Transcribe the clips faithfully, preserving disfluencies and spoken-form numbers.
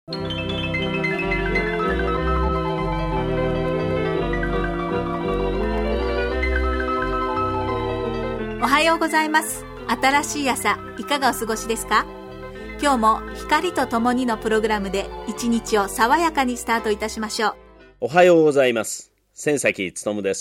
おはようございます。新しい朝、いかがお過ごしですか？今日も光とともにのプログラムで一日を爽やかにスタートいたしましょう。 おはようございます。千崎勉です。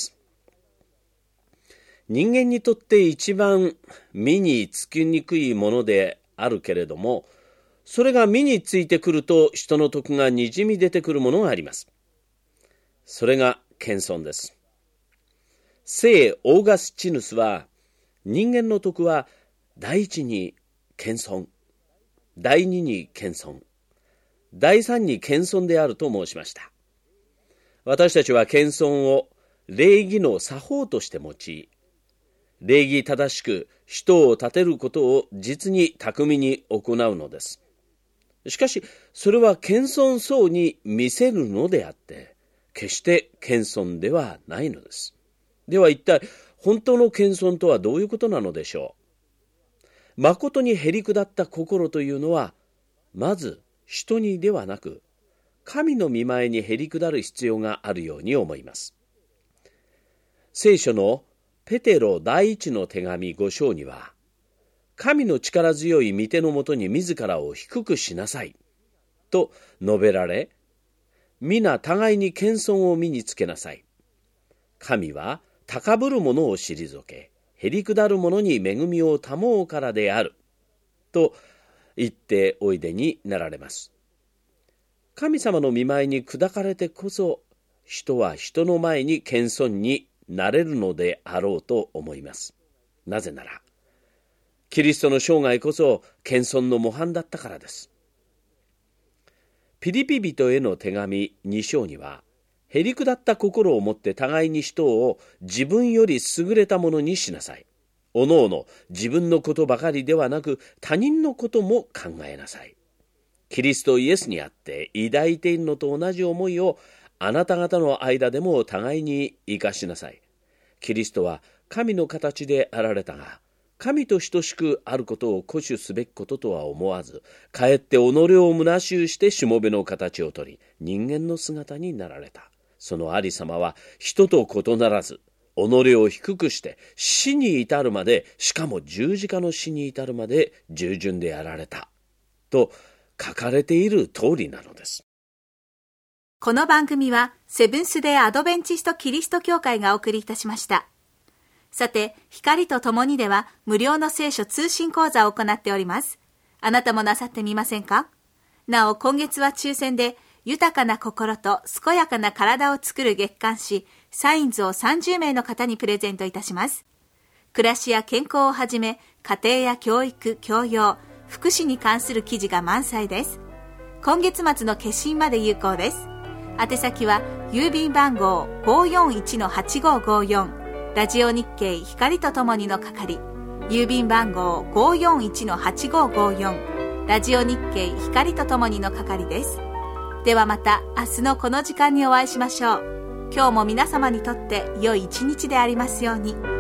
人間にとって一番身につきにくいものであるけれども、それが身についてくると人の徳がにじみ出てくるものがあります。それが謙遜です。聖オーガスチヌスは、人間の徳は第一に謙遜、第二に謙遜、第三に謙遜であると申しました。私たちは謙遜を礼儀の作法として用い、礼儀正しく人を立てることを実に巧みに行うのです。しかし、それは謙遜そうに見せるのであって、決して謙遜ではないのです。では一体、本当の謙遜とはどういうことなのでしょう。誠にへりくだった心というのは、まず人にではなく、神の御前にへりくだる必要があるように思います。聖書のペテロ第一の手紙五章には、神の力強い御手のもとに自らを低くしなさいと述べられ、皆互いに謙遜を身につけなさい。神は高ぶる者を退け、へりくだる者に恵みを賜うからであると言っておいでになられます。神様の御前に砕かれてこそ、人は人の前に謙遜になれるのであろうと思います。なぜなら、キリストの生涯こそ謙遜の模範だったからです。ピリピ人への手紙に章には、へりくだった心を持って互いに人を自分より優れたものにしなさい。おのおの自分のことばかりではなく他人のことも考えなさい。キリストイエスにあって抱いているのと同じ思いをあなた方の間でも互いに生かしなさい。キリストは神の形であられたが、神と等しくあることを固守すべきこととは思わず、かえって己を虚しゅうしてしもべの形をとり、人間の姿になられた。そのありさまは人と異ならず、己を低くして死に至るまで、しかも十字架の死に至るまで従順であられたと書かれている通りなのです。 この番組はセブンス・デー・アドベンチスト・キリスト教会がお送りいたしました。さて、光とともにでは無料の聖書通信講座を行っております。あなたもなさってみませんか？なお、今月は抽選で豊かな心と健やかな体を作る月刊誌サインズをさんじゅうめいの方にプレゼントいたします。暮らしや健康をはじめ、家庭や教育、教養、福祉に関する記事が満載です。今月末の決心まで有効です。宛先は郵便番号 ごーよんいちのはちごーごーよん、ラジオ日経光とともにの係、郵便番号 ごーよんいちのはちごーごーよん、ラジオ日経光とともにの係です。ではまた明日のこの時間にお会いしましょう。今日も皆様にとって良い一日でありますように。